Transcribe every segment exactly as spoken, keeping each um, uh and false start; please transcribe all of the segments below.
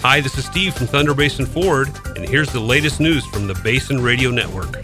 Hi, this is Steve from Thunder Basin Ford, and here's the latest news from the Basin Radio Network.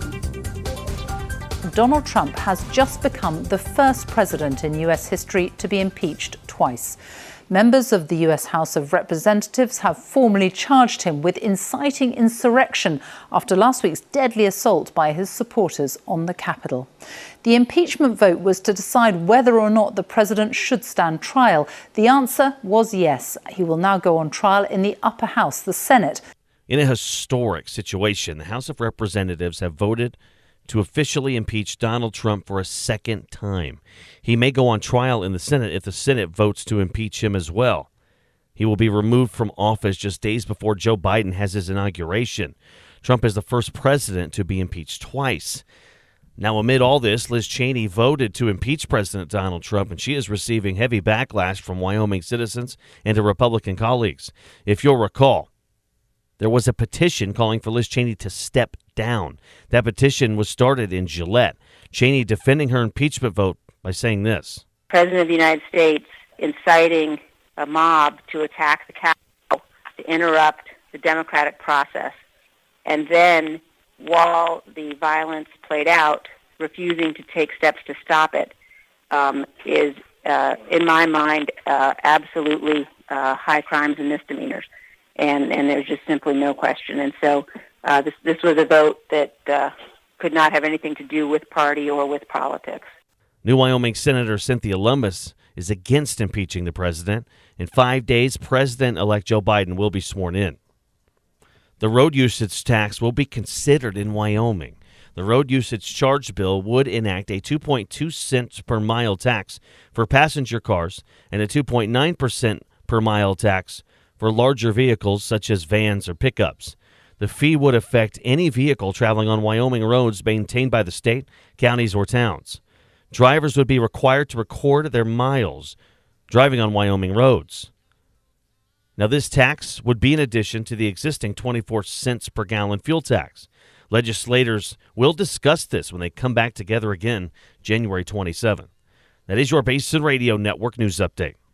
Donald Trump has just become the first president in U S history to be impeached twice. Members of the U S House of Representatives have formally charged him with inciting insurrection after last week's deadly assault by his supporters on the Capitol. The impeachment vote was to decide whether or not the president should stand trial. The answer was yes. He will now go on trial in the upper house, the Senate. In a historic situation, the House of Representatives have voted to officially impeach Donald Trump for a second time. He may go on trial in the Senate if the Senate votes to impeach him as well. He will be removed from office just days before Joe Biden has his inauguration. Trump is the first president to be impeached twice. Now, amid all this, Liz Cheney voted to impeach President Donald Trump, and she is receiving heavy backlash from Wyoming citizens and her Republican colleagues. If you'll recall, there was a petition calling for Liz Cheney to step down. That petition was started in Gillette. Cheney defending her impeachment vote by saying this. President of the United States inciting a mob to attack the Capitol, to interrupt the democratic process, and then, while the violence played out, refusing to take steps to stop it, um, is, uh, in my mind, uh, absolutely uh, high crimes and misdemeanors. And, and there's just simply no question. And so uh, this, this was a vote that uh, could not have anything to do with party or with politics. New Wyoming Senator Cynthia Lummis is against impeaching the president. In five days, President-elect Joe Biden will be sworn in. The road usage tax will be considered in Wyoming. The road usage charge bill would enact a two point two cents per mile tax for passenger cars and a two point nine percent per mile tax for larger vehicles such as vans or pickups. The fee would affect any vehicle traveling on Wyoming roads maintained by the state, counties, or towns. Drivers would be required to record their miles driving on Wyoming roads. Now, this tax would be in addition to the existing twenty-four cents per gallon fuel tax. Legislators will discuss this when they come back together again January twenty-seventh. That is your Basin Radio Network News Update.